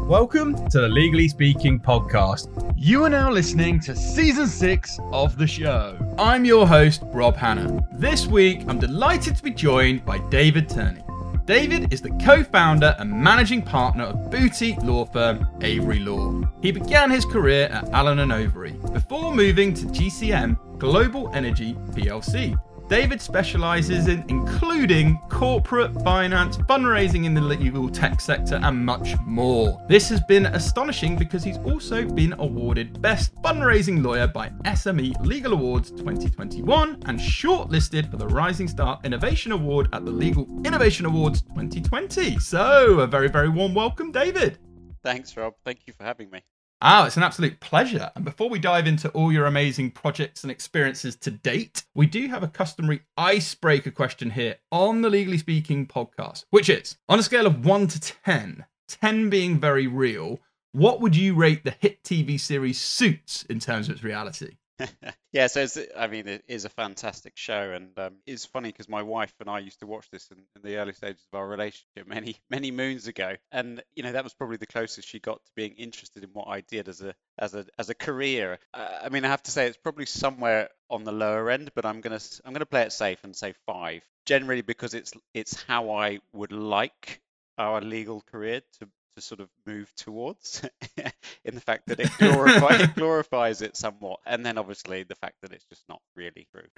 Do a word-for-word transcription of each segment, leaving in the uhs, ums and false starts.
Welcome to the Legally Speaking podcast. You are now listening to season six of the show. I'm your host, Rob Hanna. This week, I'm delighted to be joined by David Turney. David is the co-founder and managing partner of boutique law firm Avery Law. He began his career at Allen and Overy before moving to G C M Global Energy P L C. David specialises in including corporate finance, fundraising in the legal tech sector, and much more. This has been astonishing because he's also been awarded Best Fundraising Lawyer by S M E Legal Awards twenty twenty-one and shortlisted for the Rising Star Innovation Award at the Legal Innovation Awards twenty twenty. So, a very, very warm welcome, David. Thanks, Rob. Thank you for having me. Ah, it's an absolute pleasure. And before we dive into all your amazing projects and experiences to date, we do have a customary icebreaker question here on the Legally Speaking podcast, which is, on a scale of one to ten, ten being very real, what would you rate the hit T V series Suits in terms of its reality? Yeah, so it's, I mean, it is a fantastic show, and um, it's funny because my wife and I used to watch this in, in the early stages of our relationship many, many moons ago, and you know that was probably the closest she got to being interested in what I did as a as a as a career. Uh, I mean, I have to say it's probably somewhere on the lower end, but I'm gonna I'm gonna play it safe and say five, generally because it's it's how I would like our legal career to. to sort of move towards in the fact that it, glorify, it glorifies it somewhat, and then obviously the fact that it's just not really true.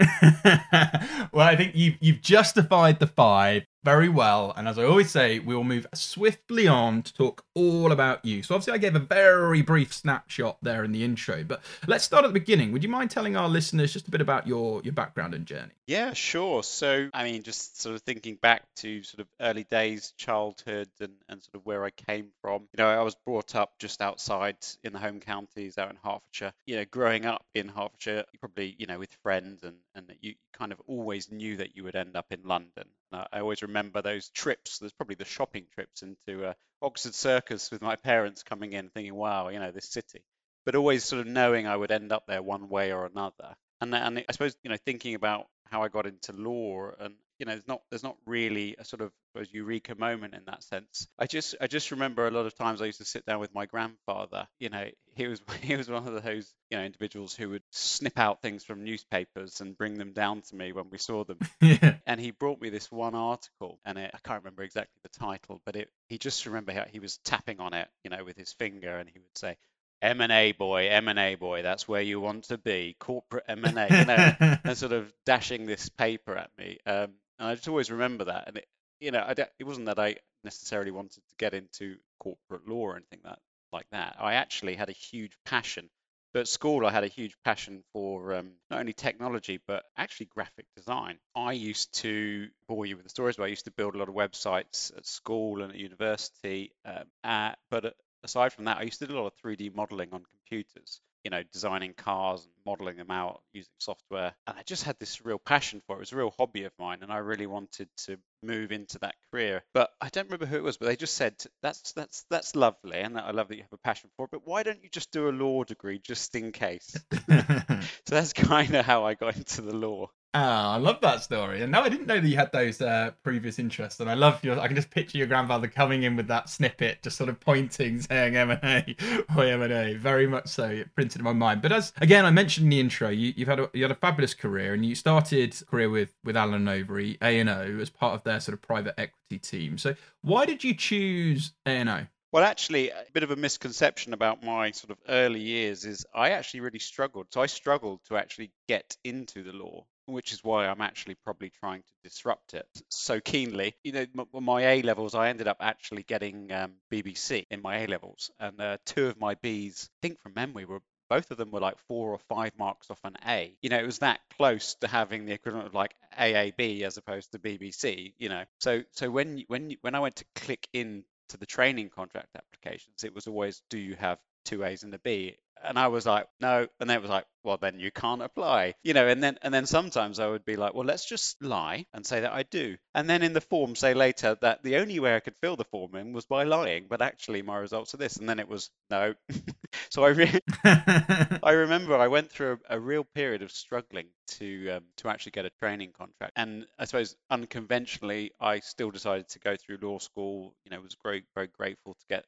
Well, I think you've, you've justified the five very well, and as I always say, we will move swiftly on to talk all about you. So obviously I gave a very brief snapshot there in the intro, but let's start at the beginning. Would you mind telling our listeners just a bit about your, your background and journey? Yeah, sure. So, I mean, just sort of thinking back to sort of early days, childhood, and, and sort of where I came from. You know, I was brought up just outside in the home counties out in Hertfordshire. You know, growing up in Hertfordshire, probably, you know, with friends, and, and you kind of always knew that you would end up in London. Uh, I always remember those trips. There's probably the shopping trips into uh, Oxford Circus with my parents coming in thinking, wow, you know, this city. But always sort of knowing I would end up there one way or another. And, and I suppose, you know, thinking about how I got into law, and you know, there's not there's not really a sort of I suppose, eureka moment in that sense. I just I just remember a lot of times I used to sit down with my grandfather. You know, he was he was one of those you know individuals who would snip out things from newspapers and bring them down to me when we saw them. Yeah. And he brought me this one article, and it, I can't remember exactly the title, but it he just remember how he was tapping on it, you know, with his finger, and he would say, M and A boy, M and A boy, that's where you want to be, corporate M and A, you know, and sort of dashing this paper at me. Um, and I just always remember that. And, it, you know, I don't, it wasn't that I necessarily wanted to get into corporate law or anything that like that. I actually had a huge passion. But at school, I had a huge passion for um, not only technology, but actually graphic design. I used to bore you with the stories, but I used to build a lot of websites at school and at university. Um, uh, but aside from that, I used to do a lot of three D modeling on computers, you know, designing cars and modeling them out using software. And I just had this real passion for it. It was a real hobby of mine, and I really wanted to move into that career. But I don't remember who it was, but they just said, that's that's that's lovely, and I love that you have a passion for it, but why don't you just do a law degree just in case? So that's kind of how I got into the law. Ah, I love that story. And no, I didn't know that you had those uh, previous interests. And I love your, I can just picture your grandfather coming in with that snippet, just sort of pointing, saying M and A or M and A. Very much so. It printed in my mind. But as, again, I mentioned in the intro, you, you've had a, you had a fabulous career, and you started a career with, with Allen and Overy, A and O, as part of their sort of private equity team. So why did you choose A and O? Well, actually, a bit of a misconception about my sort of early years is I actually really struggled. So I struggled to actually get into the law, which is why I'm actually probably trying to disrupt it so keenly. You know, m- my A levels, I ended up actually getting um, B B C in my A levels, and uh, two of my Bs, I think from memory, were both of them were like four or five marks off an A. You know, it was that close to having the equivalent of like A A B as opposed to B B C. You know, so so when when when I went to click in to the training contract applications, it was always, do you have two A's and a B? And I was like, no. And then it was like, well, then you can't apply, you know. And then and then sometimes I would be like, well, let's just lie and say that I do. And then in the form say later that the only way I could fill the form in was by lying, but actually my results are this. And then it was no. So I re- I remember I went through a, a real period of struggling to um, to actually get a training contract. And I suppose unconventionally, I still decided to go through law school. You know, was very very grateful to get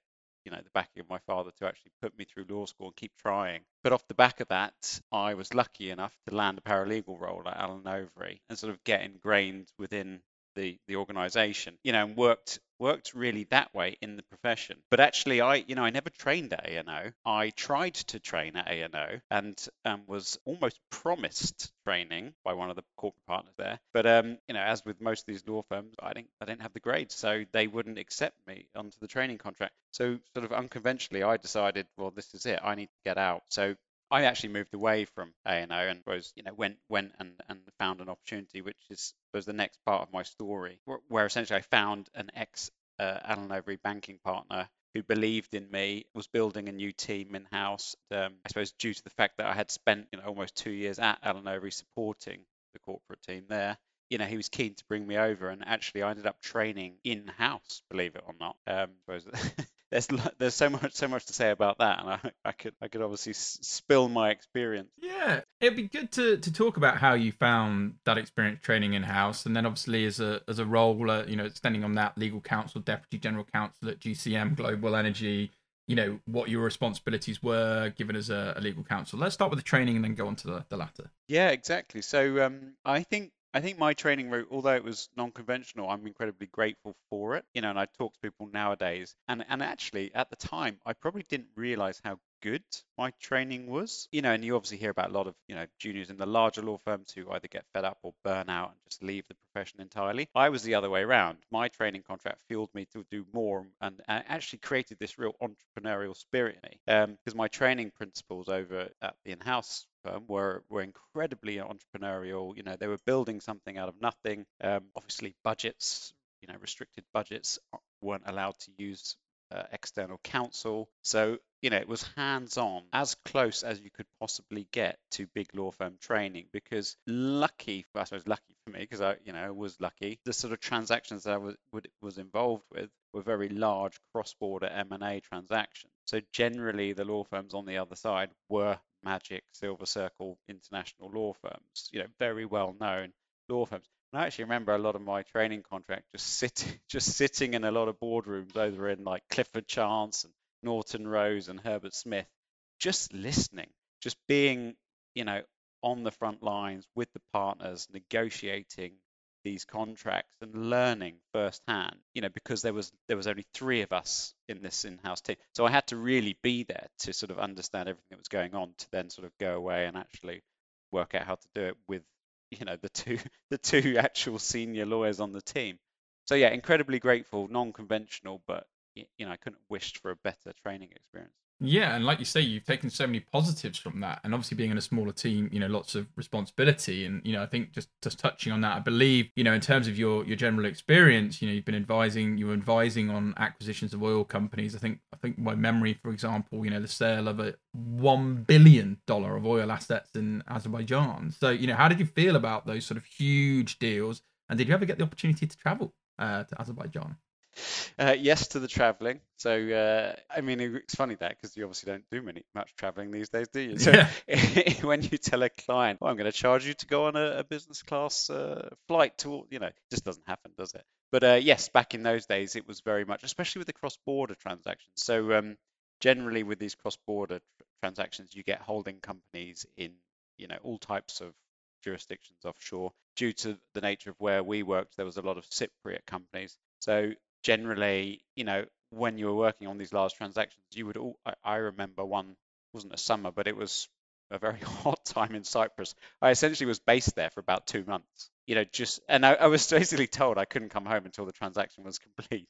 you know, the backing of my father to actually put me through law school and keep trying. But off the back of that, I was lucky enough to land a paralegal role at Allen Overy and sort of get ingrained within the the organization, you know, and worked worked really that way in the profession. But actually, I, you know, I never trained at A and O. I tried to train at A and O and um, was almost promised training by one of the corporate partners there. But um, you know, as with most of these law firms, I didn't I didn't have the grades, so they wouldn't accept me onto the training contract. So sort of unconventionally, I decided, well, this is it. I need to get out. So I actually moved away from A and O and was, you know, went went and, and found an opportunity, which is was the next part of my story, where, where essentially I found an ex uh, Allen Overy banking partner who believed in me, was building a new team in house. Um, I suppose due to the fact that I had spent, you know, almost two years at Allen Overy supporting the corporate team there, you know, he was keen to bring me over, and actually I ended up training in house, believe it or not. Um, I suppose there's there's so much so much to say about that, and I, I could I could obviously s- spill my experience. Yeah, it'd be good to, to talk about how you found that experience training in house, and then obviously as a as a role, uh, you know, extending on that, legal counsel, deputy general counsel at G C M Global Energy. You know, what your responsibilities were given as a, a legal counsel. Let's start with the training and then go on to the, the latter. Yeah, exactly. So um, I think. I think my training route, although it was non-conventional, I'm incredibly grateful for it. You know, and I talk to people nowadays, and and actually at the time, I probably didn't realize how good my training was. You know, and you obviously hear about a lot of, you know, juniors in the larger law firms who either get fed up or burn out and just leave the profession entirely. I was the other way around. My training contract fueled me to do more, and, and actually created this real entrepreneurial spirit in me. Um, because my training principles over at the in-house firm were were incredibly entrepreneurial. You know, they were building something out of nothing. Um, obviously, budgets, you know, restricted budgets weren't allowed to use uh, external counsel. So, you know, it was hands-on, as close as you could possibly get to big law firm training. Because lucky, I suppose lucky for me, because I, you know, was lucky. The sort of transactions that I was would, was involved with were very large cross-border M and A transactions. So generally, the law firms on the other side were Magic, Silver Circle, international law firms, you know, very well-known law firms. And I actually remember a lot of my training contract just sitting, just sitting in a lot of boardrooms over in like Clifford Chance and Norton Rose and Herbert Smith, just listening, just being, you know, on the front lines with the partners, negotiating these contracts and learning firsthand, you know, because there was there was only three of us in this in-house team. So I had to really be there to sort of understand everything that was going on, to then sort of go away and actually work out how to do it with, you know, the two the two actual senior lawyers on the team. So yeah, incredibly grateful, non-conventional, but you know, I couldn't have wished for a better training experience. Yeah, and like you say, you've taken so many positives from that, and obviously being in a smaller team, you know, lots of responsibility, and you know, I think just just touching on that, I believe, you know, in terms of your your general experience, you know, you've been advising, you were advising on acquisitions of oil companies. I think I think my memory, for example, you know, the sale of a one billion dollar of oil assets in Azerbaijan. So, you know, how did you feel about those sort of huge deals, and did you ever get the opportunity to travel uh, to Azerbaijan? Uh, yes to the traveling. So, uh, I mean, it's funny that because you obviously don't do many much traveling these days, do you? So, yeah. When you tell a client, "Oh, I'm going to charge you to go on a, a business class uh, flight to," you know, it just doesn't happen, does it? But uh, yes, back in those days, it was very much, especially with the cross-border transactions. So, um, generally, with these cross-border tr- transactions, you get holding companies in, you know, all types of jurisdictions offshore. Due to the nature of where we worked, there was a lot of Cypriot companies. So generally, you know, when you were working on these large transactions, you would all, I, I remember one, wasn't a summer, but it was a very hot time in Cyprus. I essentially was based there for about two months, you know, just, and I, I was basically told I couldn't come home until the transaction was complete.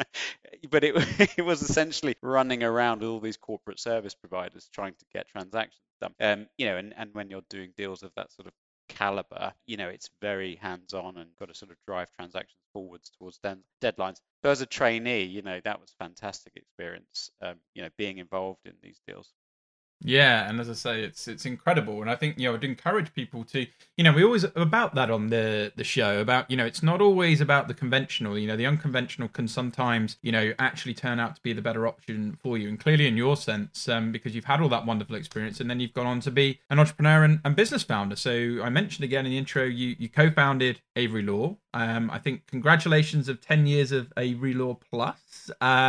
But it, it was essentially running around with all these corporate service providers trying to get transactions done. Um, you know, and, and when you're doing deals of that sort of caliber, you know, it's very hands-on and got to sort of drive transactions forwards towards den- deadlines. So as a trainee, you know, that was fantastic experience, um, you know, being involved in these deals. Yeah, and as I say, it's it's incredible, and I think, you know, I'd encourage people to, you know, we always about that on the the show about, you know, it's not always about the conventional. You know, the unconventional can sometimes, you know, actually turn out to be the better option for you, and clearly in your sense, um, because you've had all that wonderful experience, and then you've gone on to be an entrepreneur and, and business founder. So I mentioned again in the intro, you you co-founded Overy Law. Um, I think congratulations of ten years of Overy Law Plus. Um.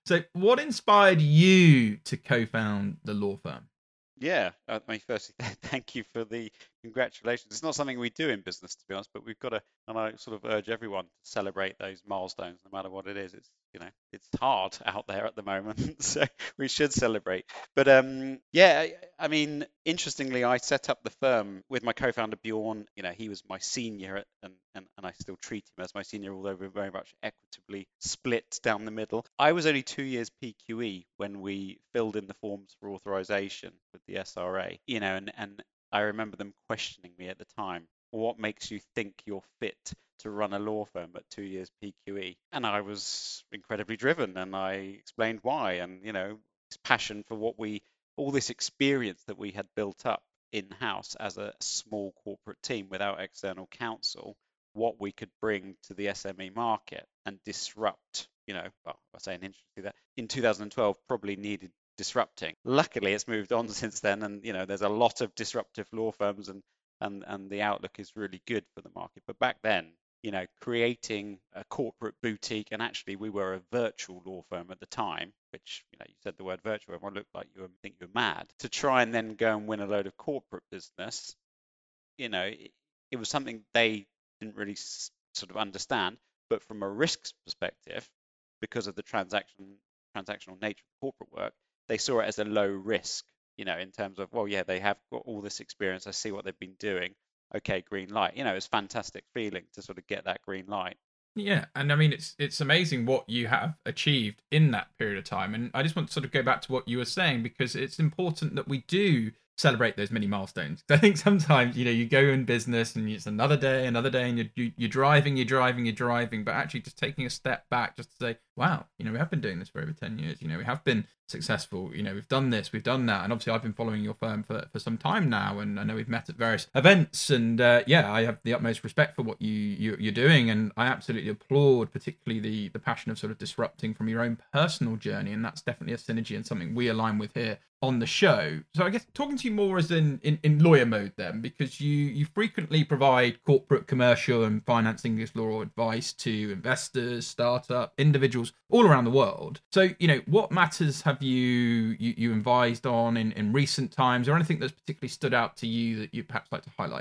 So what inspired you to co-found the law firm? Yeah, I mean, firstly, thank you for the congratulations. It's not something we do in business, to be honest, but we've got to, and I sort of urge everyone to celebrate those milestones, no matter what it is. It's, you know, it's hard out there at the moment, so we should celebrate. But um, yeah, I, I mean, interestingly, I set up the firm with my co-founder Bjorn. You know, he was my senior, and and, and I still treat him as my senior, although we're very much equitably split down the middle. I was only two years P Q E when we filled in the forms for authorization with the S R A, you know, and, and I remember them questioning me at the time, what makes you think you're fit to run a law firm at two years P Q E? And I was incredibly driven, and I explained why, and, you know, this passion for what we, all this experience that we had built up in-house as a small corporate team without external counsel, what we could bring to the S M E market and disrupt, you know, well, I say interestingly that in two thousand twelve probably needed disrupting. Luckily, it's moved on since then, and you know, there's a lot of disruptive law firms, and and and the outlook is really good for the market. But back then, you know, creating a corporate boutique, and actually we were a virtual law firm at the time, which, you know, you said the word virtual, everyone looked like you were think you're mad. To try and then go and win a load of corporate business, you know, it, it was something they didn't really s- sort of understand. But from a risks perspective, because of the transaction transactional nature of corporate work, they saw it as a low risk, you know, in terms of, well, yeah, they have got all this experience. I see what they've been doing. Okay, green light. You know, it's a fantastic feeling to sort of get that green light. Yeah, and I mean, it's it's amazing what you have achieved in that period of time. And I just want to sort of go back to what you were saying, because it's important that we do celebrate those mini milestones. I think sometimes, you know, you go in business and it's another day, another day, and you're, you're driving, you're driving, you're driving, but actually just taking a step back just to say, wow, you know, we have been doing this for over ten years. You know, we have been successful. You know, we've done this, we've done that. And obviously I've been following your firm for, for some time now, and I know we've met at various events, and uh, yeah, I have the utmost respect for what you, you, you're doing. And I absolutely applaud particularly the, the passion of sort of disrupting from your own personal journey. And that's definitely a synergy and something we align with here on the show. So I guess talking to you more as in, in, in lawyer mode then, because you, you frequently provide corporate, commercial and finance English law advice to investors, startup, individuals all around the world. So, you know, what matters have you you, you advised on in, in recent times, or anything that's particularly stood out to you that you'd perhaps like to highlight?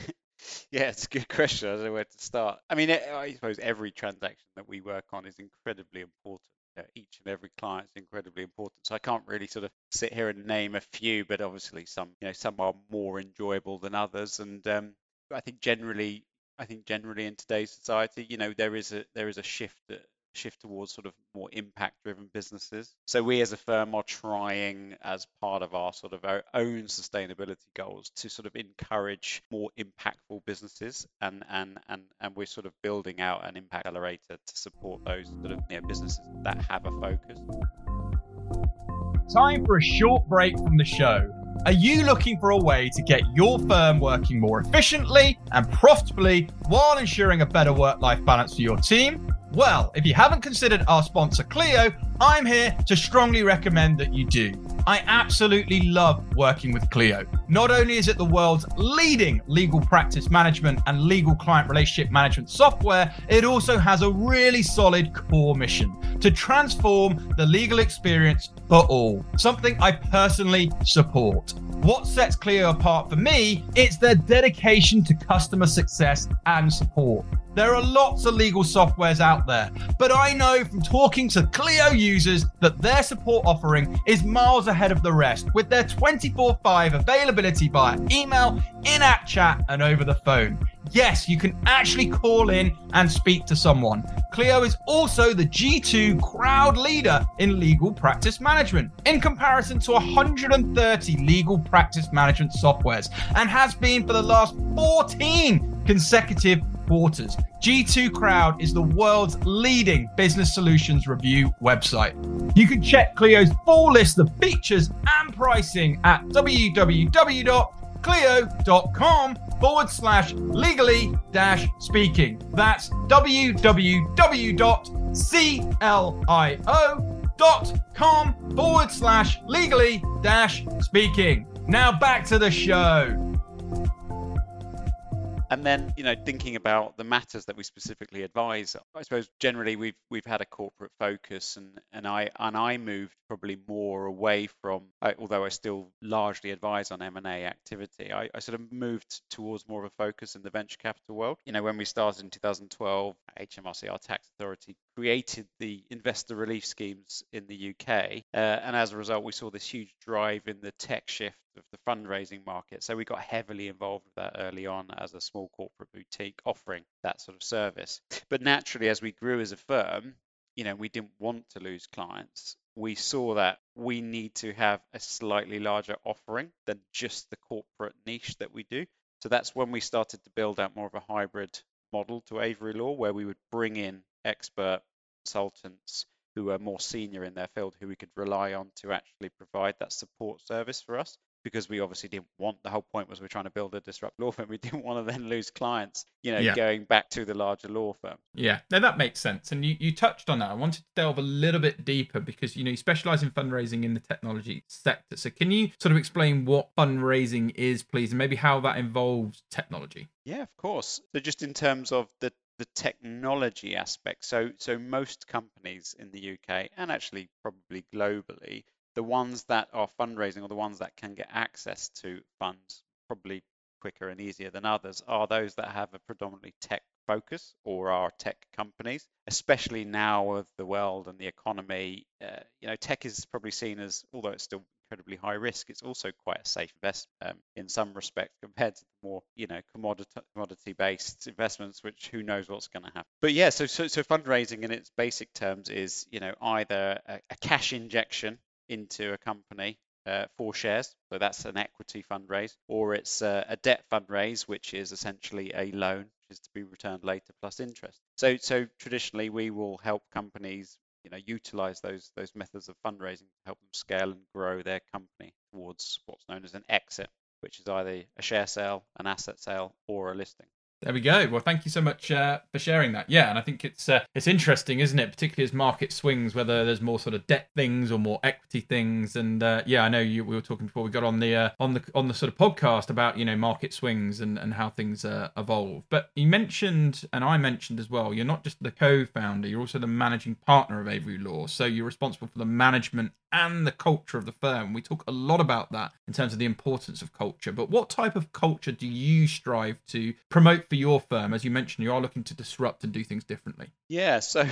Yeah, it's a good question. I don't know where to start. I mean, I suppose every transaction that we work on is incredibly important. You know, each and every client is incredibly important. So I can't really sort of sit here and name a few, but obviously some, you know, some are more enjoyable than others. And um, I think generally, I think generally in today's society, you know, there is a there is a shift shift towards sort of more impact-driven businesses. So we as a firm are trying, as part of our sort of our own sustainability goals, to sort of encourage more impactful businesses, and and and and we're sort of building out an impact accelerator to support those sort of, you know, businesses that have a focus. Time for a short break from the show. Are you looking for a way to get your firm working more efficiently and profitably while ensuring a better work-life balance for your team? Well, if you haven't considered our sponsor Clio, I'm here to strongly recommend that you do. I absolutely love working with Clio. Not only is it the world's leading legal practice management and legal client relationship management software, it also has a really solid core mission to transform the legal experience for all, something I personally support. What sets Clio apart for me is their dedication to customer success and support. There are lots of legal softwares out there, but I know from talking to Clio users that their support offering is miles ahead of the rest, with their twenty-four five availability via email, in-app chat, and over the phone. Yes, you can actually call in and speak to someone. Clio is also the G two crowd leader in legal practice management, in comparison to one hundred thirty legal practice management softwares, and has been for the last fourteen consecutive quarters. G two Crowd is the world's leading business solutions review website. You can check Clio's full list of features and pricing at www.clio.com forward slash legally dash speaking. That's www.clio.com forward slash legally dash speaking. Now back to the show. And then, you know, thinking about the matters that we specifically advise, I suppose generally we've we've had a corporate focus, and and I and I moved probably more away from, although I still largely advise on M and A activity, I, I sort of moved towards more of a focus in the venture capital world. You know, when we started in two thousand twelve, H M R C, our tax authority, created the investor relief schemes in the U K, uh, and as a result, we saw this huge drive in the tech shift of the fundraising market. So we got heavily involved with that early on as a small corporate boutique offering that sort of service. But naturally, as we grew as a firm, you know, we didn't want to lose clients. We saw that we need to have a slightly larger offering than just the corporate niche that we do. So that's when we started to build out more of a hybrid model to Avery Law, where we would bring in expert consultants who are more senior in their field, who we could rely on to actually provide that support service for us. Because we obviously didn't want, the whole point was we're trying to build a disrupt law firm. We didn't want to then lose clients, you know, yeah. going back to the larger law firm. Yeah, no, that makes sense. And you, you touched on that. I wanted to delve a little bit deeper because, you know, you specialize in fundraising in the technology sector. So can you sort of explain what fundraising is, please, and maybe how that involves technology? Yeah, of course. So just in terms of the the technology aspect, so so most companies in the U K and actually probably globally, the ones that are fundraising or the ones that can get access to funds probably quicker and easier than others are those that have a predominantly tech focus or are tech companies, especially now with the world and the economy. Uh, you know, tech is probably seen as, although it's still incredibly high risk, it's also quite a safe investment um, in some respects compared to the more, you know, commodity commodity based investments, which who knows what's going to happen. But yeah, so, so so fundraising in its basic terms is, you know, either a, a cash injection into a company uh, for shares, so that's an equity fundraise, or it's a, a debt fundraise, which is essentially a loan, which is to be returned later plus interest. So, so traditionally, we will help companies, you know, utilize those those methods of fundraising to help them scale and grow their company towards what's known as an exit, which is either a share sale, an asset sale, or a listing. There we go. Well, thank you so much uh, for sharing that. Yeah, and I think it's uh, it's interesting, isn't it? Particularly as market swings, whether there's more sort of debt things or more equity things. And uh, yeah, I know you. We were talking before we got on the uh, on the on the sort of podcast about, you know, market swings and, and how things uh, evolve. But you mentioned, and I mentioned as well, you're not just the co-founder, you're also the managing partner of Avery Law. So you're responsible for the management and the culture of the firm. We talk a lot about that in terms of the importance of culture. But what type of culture do you strive to promote for your firm? As you mentioned, you are looking to disrupt and do things differently. Yeah, so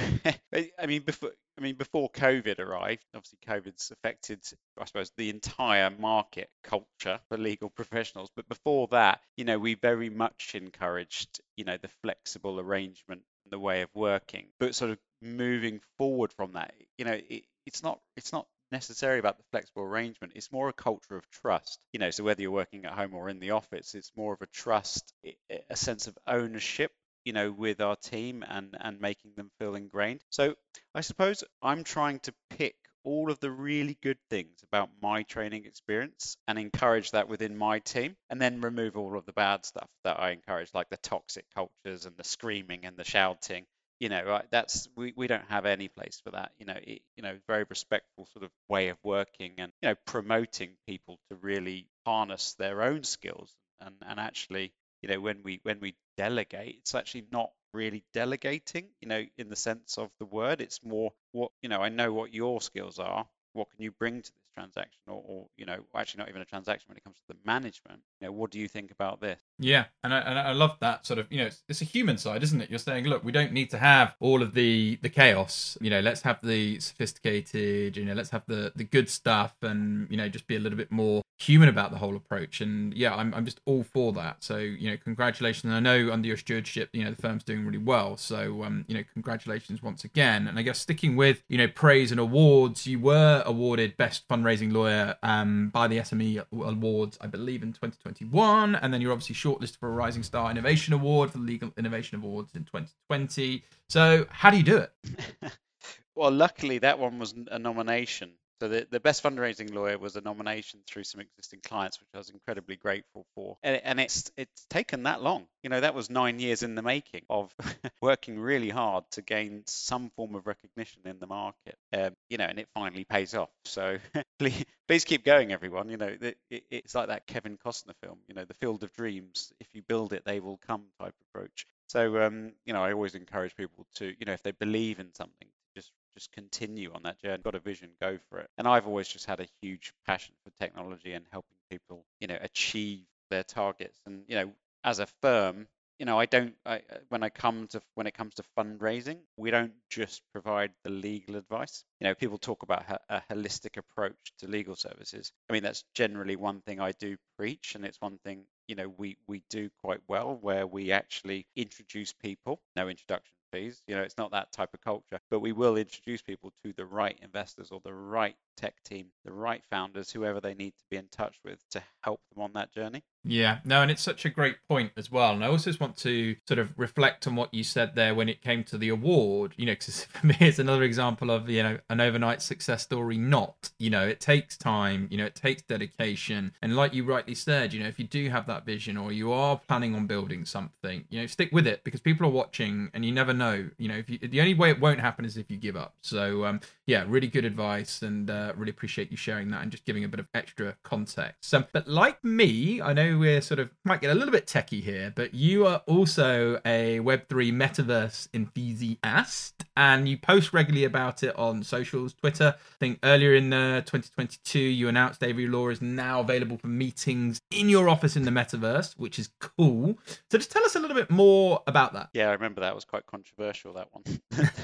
I mean, before I mean before COVID arrived, obviously COVID's affected, I suppose, the entire market culture for legal professionals. But before that, you know, we very much encouraged, you know, the flexible arrangement, the way of working. But sort of moving forward from that, you know, it, it's not it's not necessarily about the flexible arrangement. It's more a culture of trust, you know, so whether you're working at home or in the office, it's more of a trust, a sense of ownership, you know, with our team and and making them feel ingrained. So I suppose I'm trying to pick all of the really good things about my training experience and encourage that within my team, and then remove all of the bad stuff that I encourage, like the toxic cultures and the screaming and the shouting. You know, that's we, we don't have any place for that. You know, it, you know, very respectful sort of way of working, and, you know, promoting people to really harness their own skills, and, and actually, you know, when we when we delegate, it's actually not really delegating, you know, in the sense of the word. It's more what, you know, I know what your skills are. What can you bring to this transaction, or, or, you know, actually not even a transaction when it comes to the management? You know, what do you think about this? Yeah, and I, and I love that sort of, you know, it's, it's a human side, isn't it? You're saying, look, we don't need to have all of the the chaos. You know, let's have the sophisticated, you know, let's have the the good stuff, and, you know, just be a little bit more human about the whole approach. And yeah, I'm I'm just all for that. So, you know, congratulations. I know under your stewardship, you know, the firm's doing really well. So, um, you know, congratulations once again. And I guess sticking with, you know, praise and awards, you were awarded Best Fundraising Lawyer um, by the S M E Awards, I believe, in twenty twenty-one. And then you're obviously shortlisted for a Rising Star Innovation Award for the Legal Innovation Awards in twenty twenty. So how do you do it? Well, luckily that one was a nomination So the, the best fundraising lawyer was a nomination through some existing clients, which I was incredibly grateful for. And, and it's it's taken that long. You know, that was nine years in the making of working really hard to gain some form of recognition in the market. Um, you know, and it finally pays off. So please, please keep going, everyone. You know, it, it, it's like that Kevin Costner film, you know, The Field of Dreams. If you build it, they will come type approach. So, um, you know, I always encourage people to, you know, if they believe in something, just just continue on that journey. Got a vision, go for it. And I've always just had a huge passion for technology and helping people, you know, achieve their targets. And, you know, as a firm, you know, I don't, I, when I come to, when it comes to fundraising, we don't just provide the legal advice. You know, people talk about a holistic approach to legal services. I mean, that's generally one thing I do preach, and it's one thing, you know, we, we do quite well, where we actually introduce people, no introduction fees. You know, it's not that type of culture, but we will introduce people to the right investors or the right tech team, the right founders, whoever they need to be in touch with to help them on that journey. Yeah, no, and it's such a great point as well. And I also just want to sort of reflect on what you said there when it came to the award, you know, because for me, it's another example of, you know, an overnight success story. Not, you know, it takes time, you know, it takes dedication. And like you rightly said, you know, if you do have that vision or you are planning on building something, you know, stick with it, because people are watching and you never know, you know, if you, the only way it won't happen is if you give up. So, um, yeah, really good advice, and uh, really appreciate you sharing that and just giving a bit of extra context. So, but like me, I know we're sort of might get a little bit techie here, but you are also a Web three metaverse enthusiast, and you post regularly about it on socials, Twitter. I think earlier in uh, twenty twenty-two, you announced Avery Law is now available for meetings in your office in the metaverse, which is cool. So just tell us a little bit more about that. Yeah, I remember that was quite controversial, that one.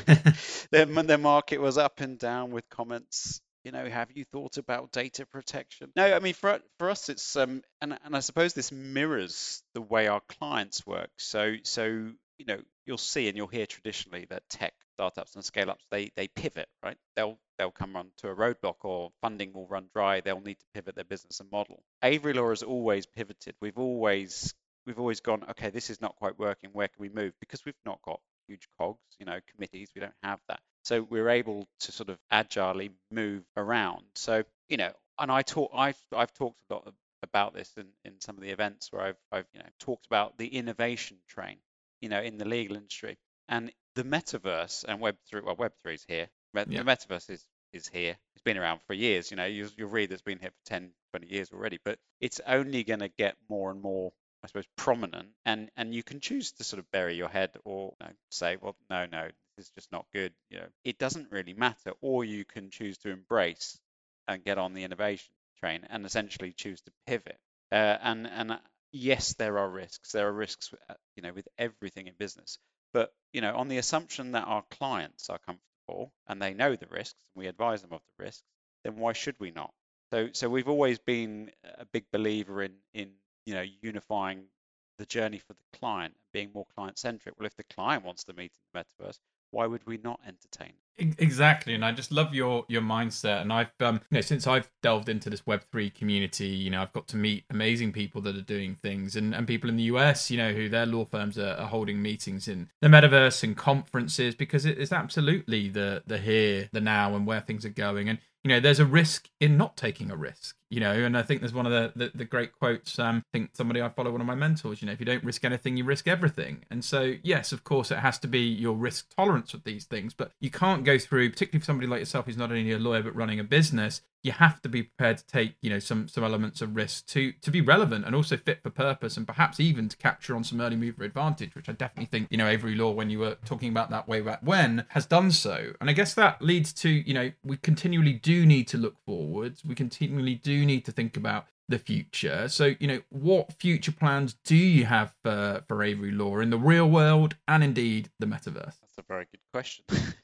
the, the market was up and down with comments. You know, have you thought about data protection? No, I mean, for for us, it's um, and and I suppose this mirrors the way our clients work. So so you know, you'll see and you'll hear traditionally that tech startups and scale ups they they pivot, right? They'll they'll come onto a roadblock or funding will run dry. They'll need to pivot their business and model. Avery Law has always pivoted. We've always we've always gone, okay, this is not quite working. Where can we move? Because we've not got huge cogs, you know, committees. We don't have that. So we're able to sort of agilely move around. So, you know, and I talk, I've, I've talked a lot about this in, in some of the events where I've, I've, you know, talked about the innovation train, you know, in the legal industry. And the metaverse and Web three, well, Web three is here. The yeah. metaverse is, is here. It's been around for years. You know, you, you'll read it's been here for ten, twenty years already, but it's only going to get more and more, I suppose, prominent, and and you can choose to sort of bury your head or you know, say, well, no, no, this is just not good. You know, it doesn't really matter. Or you can choose to embrace and get on the innovation train and essentially choose to pivot. Uh, and and yes, there are risks. There are risks, you know, with everything in business. But you know, on the assumption that our clients are comfortable and they know the risks, and we advise them of the risks, then why should we not? So so we've always been a big believer in in you know, unifying the journey for the client and being more client-centric. Well, if the client wants to meet in the metaverse, why would we not entertain? Exactly, and I just love your your mindset. And I've, um, you know, since I've delved into this Web three community, you know, I've got to meet amazing people that are doing things, and, and people in the U S, you know, who their law firms are, are holding meetings in the metaverse and conferences, because it is absolutely the the here, the now, and where things are going. And you know, there's a risk in not taking a risk, you know, and I think there's one of the, the, the great quotes. Um, I think somebody I follow, one of my mentors, you know, if you don't risk anything, you risk everything. And so, yes, of course, it has to be your risk tolerance with these things, but you can't go through, particularly for somebody like yourself who's not only a lawyer but running a business, you have to be prepared to take, you know, some some elements of risk to to be relevant and also fit for purpose, and perhaps even to capture on some early mover advantage, which I definitely think, you know, Avery Law, when you were talking about that way back when, has done so. And I guess that leads to, you know, we continually do need to look forwards. We continually do need to think about the future. So, you know, what future plans do you have for, for Avery Law in the real world and indeed the metaverse? That's a very good question.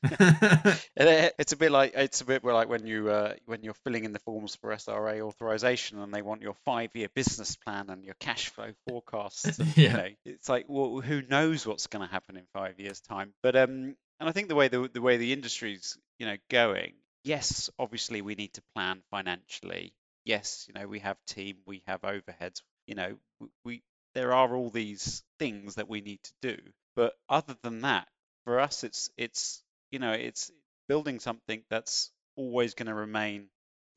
It's a bit like it's a bit like when you uh, when you're filling in the forms for S R A authorization and they want your five-year business plan and your cash flow forecasts. And, yeah. You know, it's like, well, who knows what's going to happen in five years' time? But um, and I think the way the the way the industry's you know going, yes, obviously we need to plan financially. Yes, you know, we have team, we have overheads, you know, we, we there are all these things that we need to do. But other than that, for us, it's it's you know, it's building something that's always going to remain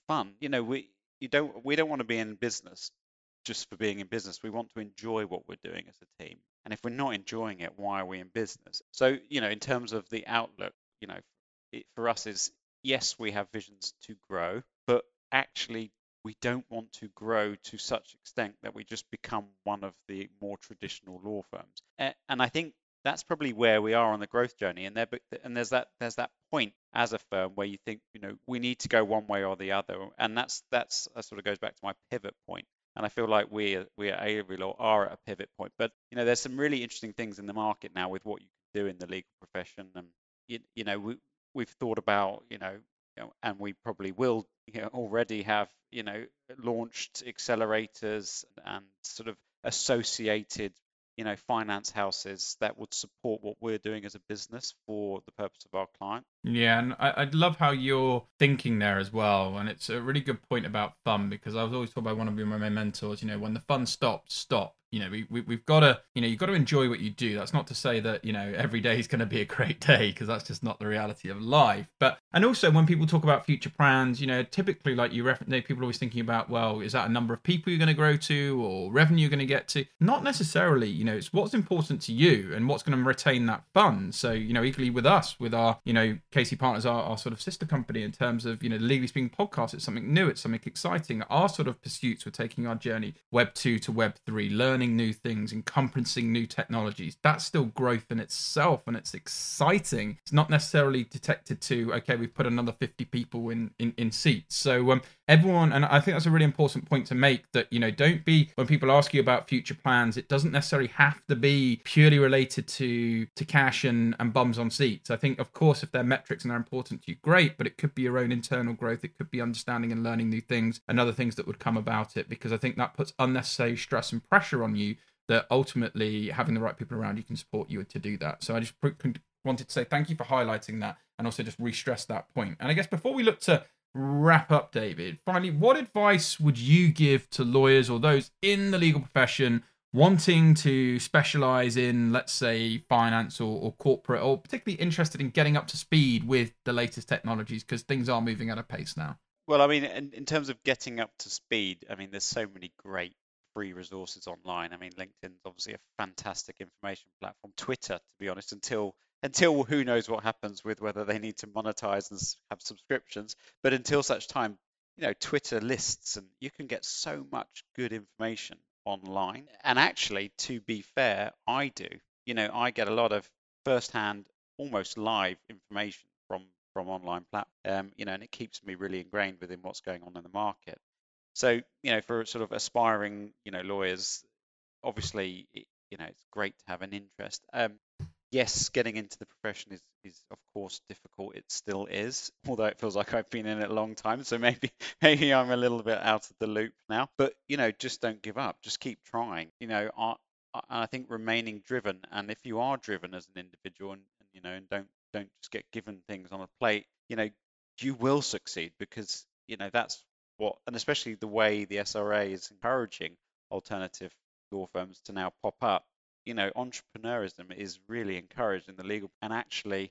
fun. You know, we you don't we don't want to be in business just for being in business. We want to enjoy what we're doing as a team. And if we're not enjoying it, why are we in business? So, you know, in terms of the outlook, you know, it, for us is yes, we have visions to grow, but actually we don't want to grow to such extent that we just become one of the more traditional law firms. A- And I think that's probably where we are on the growth journey. And there, and there's that there's that point as a firm where you think, you know, we need to go one way or the other. And that's that's that sort of goes back to my pivot point. And I feel like we we at Avery Law are at a pivot point. But you know, there's some really interesting things in the market now with what you can do in the legal profession. And you, you know, we we've thought about, you know, you know, and we probably will, you know, already have, you know, launched accelerators and sort of associated, you know, finance houses that would support what we're doing as a business for the purpose of our client. Yeah, and I, I love how you're thinking there as well. And it's a really good point about fun, because I was always told by one of my mentors, you know, when the fun stops, stop. You know, we, we, we've got to, you know, you've got to enjoy what you do. That's not to say that, you know, every day is going to be a great day, because that's just not the reality of life. But, and also when people talk about future plans, you know, typically like you reference, you know, people are always thinking about, well, is that a number of people you're going to grow to or revenue you're going to get to? Not necessarily, you know, it's what's important to you and what's going to retain that fun. So, you know, equally with us, with our, you know, Casey Partners, our, our sort of sister company in terms of, you know, the Legally Speaking podcast, it's something new, it's something exciting. Our sort of pursuits, we're taking our journey Web two to Web three, learning new things, encompassing new technologies. That's still growth in itself, and it's exciting. It's not necessarily detected to, okay, we've put another fifty people in, in, in seats. So um, everyone, and I think that's a really important point to make, that, you know, don't be, when people ask you about future plans, it doesn't necessarily have to be purely related to, to cash and, and bums on seats. I think, of course, if they're metrics and they're important to you, great, but it could be your own internal growth. It could be understanding and learning new things and other things that would come about it, because I think that puts unnecessary stress and pressure on you, that ultimately having the right people around you can support you to do that. So I just wanted to say thank you for highlighting that, and also just re-stress that point. And I guess before we look to wrap up, David, finally, what advice would you give to lawyers or those in the legal profession wanting to specialize in, let's say, finance or, or corporate, or particularly interested in getting up to speed with the latest technologies, because things are moving at a pace now? Well, I mean, in, in terms of getting up to speed, I mean, there's so many great free resources online. I mean, LinkedIn's obviously a fantastic information platform. Twitter, to be honest, until until who knows what happens with whether they need to monetize and have subscriptions. But until such time, you know, Twitter lists, and you can get so much good information online. And actually, to be fair, I do. You know, I get a lot of firsthand, almost live information from from online platforms. Um, you know, and it keeps me really ingrained within what's going on in the market. So, you know, for sort of aspiring, you know, lawyers, obviously, it, you know, it's great to have an interest. Um, yes, getting into the profession is, is of course difficult. It still is, although it feels like I've been in it a long time. So maybe maybe I'm a little bit out of the loop now. But you know, just don't give up. Just keep trying. You know, I I think remaining driven, and if you are driven as an individual, and, and you know, and don't don't just get given things on a plate, you know, you will succeed, because you know that's what, and especially the way the S R A is encouraging alternative law firms to now pop up. You know, entrepreneurism is really encouraged in the legal, and actually,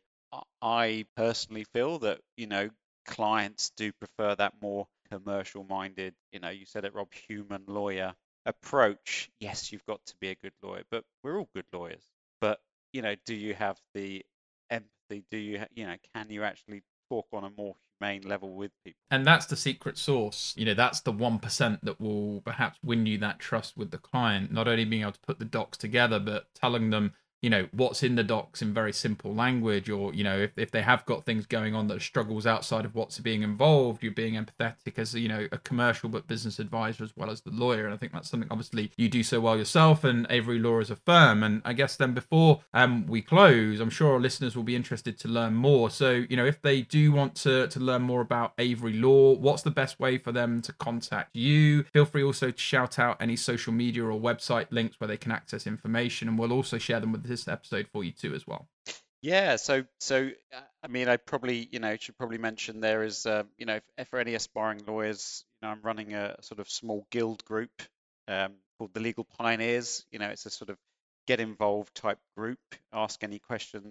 I personally feel that, you know, clients do prefer that more commercial minded, you know, you said it, Rob, human lawyer approach. Yes, you've got to be a good lawyer, but we're all good lawyers. But, you know, do you have the empathy? Do you, you know, can you actually talk on a more humane level with people? And that's the secret sauce. You know, that's the one percent that will perhaps win you that trust with the client, not only being able to put the docs together, but telling them, you know, what's in the docs in very simple language, or, you know, if, if they have got things going on that are struggles outside of what's being involved, you're being empathetic as, you know, a commercial but business advisor as well as the lawyer. And I think that's something obviously you do so well yourself and Avery Law as a firm. And I guess then before um, we close, I'm sure our listeners will be interested to learn more. So, you know, if they do want to, to learn more about Avery Law, what's the best way for them to contact you? Feel free also to shout out any social media or website links where they can access information, and we'll also share them with this episode for you too as well. Yeah, so so uh, I mean, I probably, you know, should probably mention there is, uh, you know, if, for any aspiring lawyers, you know, I'm running a sort of small guild group um, called the Legal Pioneers. You know, it's a sort of get involved type group. Ask any questions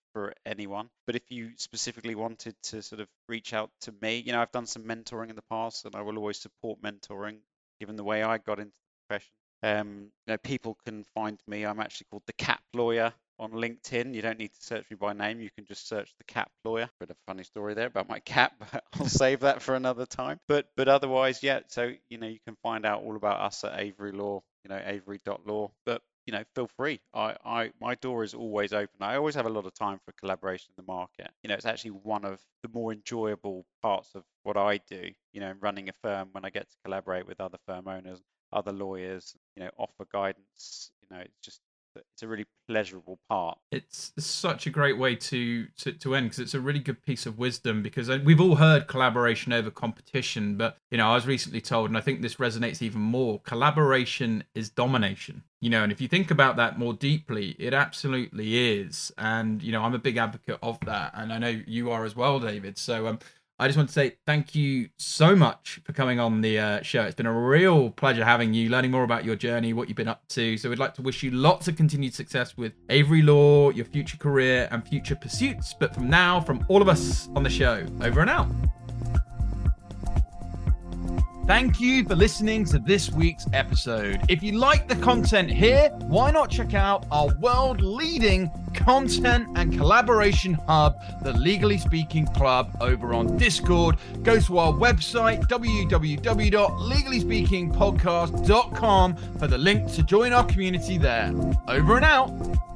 for anyone. But if you specifically wanted to sort of reach out to me, you know, I've done some mentoring in the past, and I will always support mentoring, given the way I got into the profession. Um, you know, people can find me. I'm actually called the Cap Lawyer on LinkedIn. You don't need to search me by name. You can just search the Cap Lawyer. Bit of a funny story there about my cap, but I'll save that for another time. But but otherwise, yeah. So you know, you can find out all about us at Avery Law. You know, avery dot law. But you know, feel free. I, I my door is always open. I always have a lot of time for collaboration in the market. You know, it's actually one of the more enjoyable parts of what I do. You know, running a firm, when I get to collaborate with other firm owners, other lawyers, you know, offer guidance. You know, it's just it's a really pleasurable part. It's such a great way to to, to end, because it's a really good piece of wisdom, because we've all heard collaboration over competition, but you know, I was recently told, and I think this resonates even more, collaboration is domination. You know, and if you think about that more deeply, it absolutely is. And you know, I'm a big advocate of that, and I know you are as well, David. So um I just want to say thank you so much for coming on the uh, show. It's been a real pleasure having you, learning more about your journey, what you've been up to. So we'd like to wish you lots of continued success with Avery Law, your future career and future pursuits. But from now, from all of us on the show, over and out. Thank you for listening to this week's episode. If you like the content here, why not check out our world-leading content and collaboration hub, the Legally Speaking Club, over on Discord. Go to our website, w w w dot legally speaking podcast dot com, for the link to join our community there. Over and out.